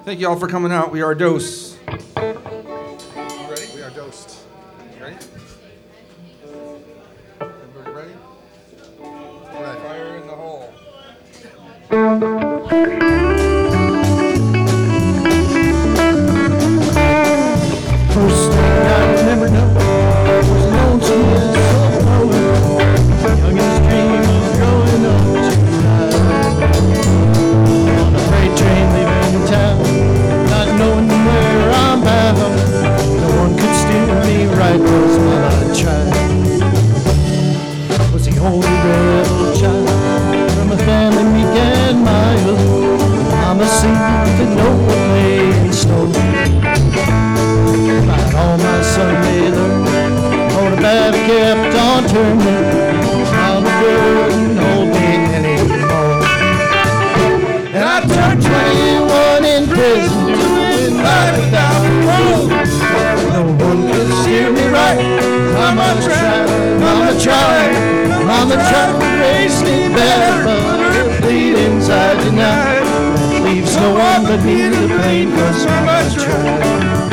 Thank you all for coming out. We are Dose. You ready? We are Dosed. You ready? Everybody ready? Ready. Fire in the hole. First thing I remember knowing was an old sweet soul blowing. Youngest dream of growing up tonight. On a freight train leaving town, not knowing where I'm bound. No one could steer me right, was what I tried. Was the only rebel child from a family meek and mild. Mama seemed to know what lay in store. All my Sunday learning, all the bad kept on turning. Mama wouldn't hold me anymore. And I turned 21 in prison, doing life without parole. No one could steer me right. Mama tried, Mama tried, Mama tried to raise me better, but her bleed inside tonight leaves no one but me to blame, 'cause Mama tried.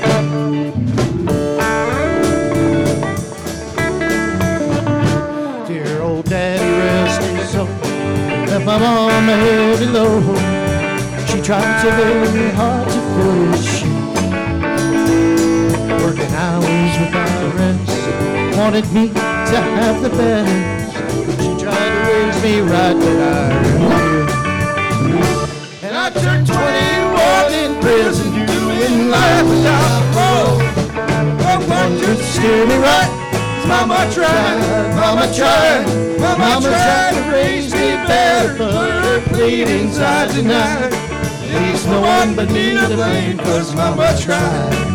Left my mama heavy load. She tried so very hard to fill his shoes, working hours without rest, wanted me to have the best. She tried to raise me right, but I refused. And I turned 21 in prison, doing life without parole. No one could steer me right. Mama tried, Mama tried, Mama tried to raise me better, but her bleed inside tonight leaves no one but me to blame, 'cause Mama tried.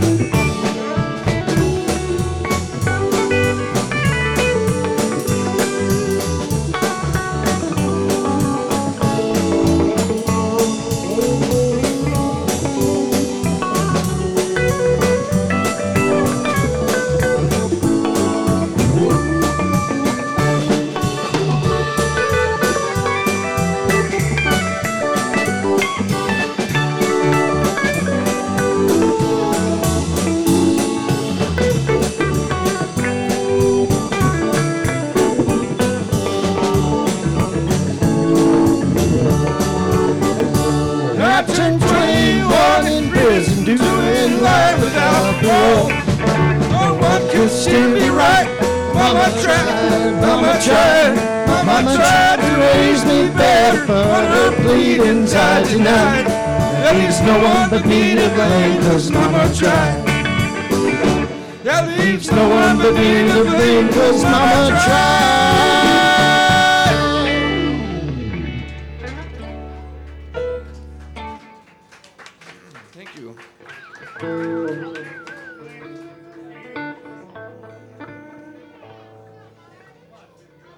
Doing life without parole. No one could steer me right. Mama tried, Mama tried, Mama tried to raise me better, but her bleed inside tonight leaves no one but me to blame, 'cause Mama tried. That leaves no one but me to blame, 'cause Mama tried. Thank you.